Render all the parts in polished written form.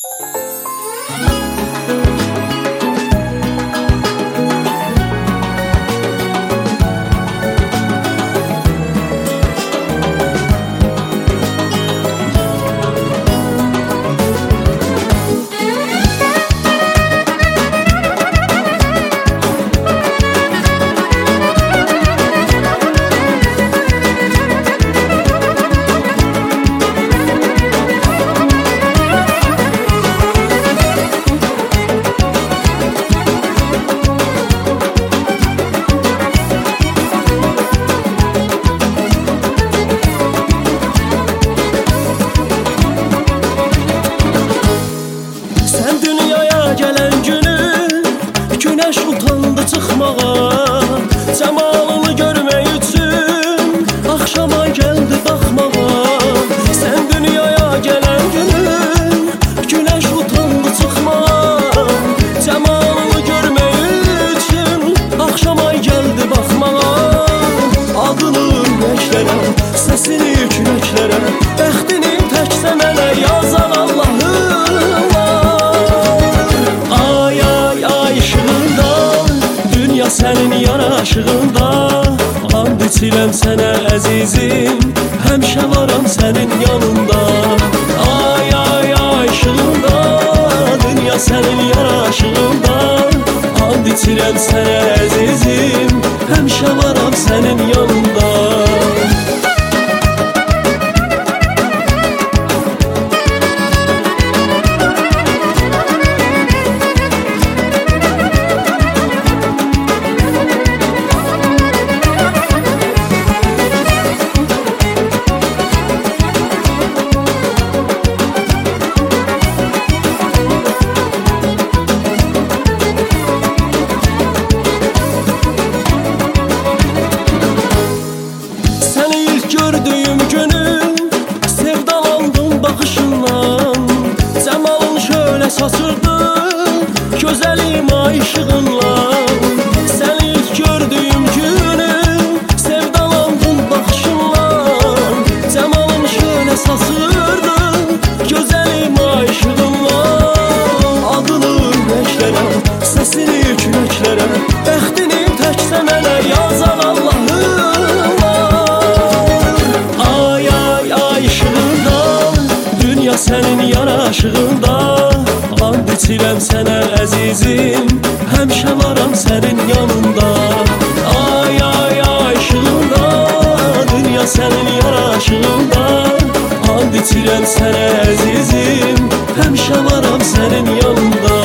Güneş utandı çıxmağa, cəmalını görmək üçün axşama gəldi baxmağa. Sən dünyaya gələn günün Güneş utandı çıxmağa, cəmalını görmək üçün axşama gəldi baxmağa. Adını ürəklərə, səsini kürəklərə, bəxtini təkcə mənə yazan Allahım sənin yaraşığında. And içirəm sənə əzizim, həmişə varam sənin yanında. Ay ay ay işığında, dünya sənin yaraşığında. And içirəm sənə əzizim, həmişə varam sənin yanında. Gördüyüm günüm sevdalandım baxışından. Cəmalın şöyle saçırdı gözəlim ay işığınla. Səni ilk gördüyüm günüm sevdalandım baxışından. Cəmalın şöyle saçırdı gözəlim ay işığınla. Adını ürəklərə, səsini kürəklərə, bəxtini təkcə mənə yazan Allahım. Sənin yaraşığında, and içirəm sənə əzizim, həmişə varam sənin yanında. Ay ay ay işığında, dünya sənin yaraşığında. And içirəm sənə əzizim, həmişə varam sənin yanında.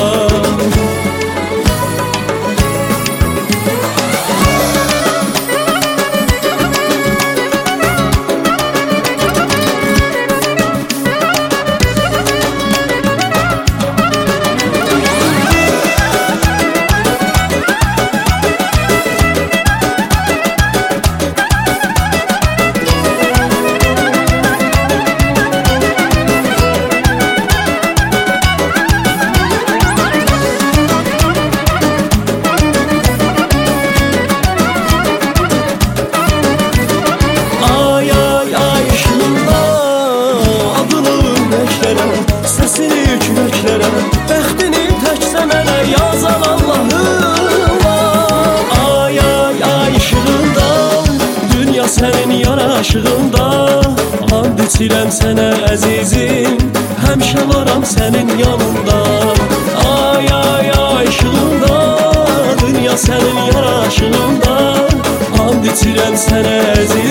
Səsini kürəklərə, bəxtini təkcə mənə yazan Allahım. Ay ay ay işığında, dünya sənin yaraşığında. And içirəm sənə əzizim, həmişə varam sənin yanında. Ay ay ay işığında, dünya sənin yaraşığında. And içirəm sənə əzizim,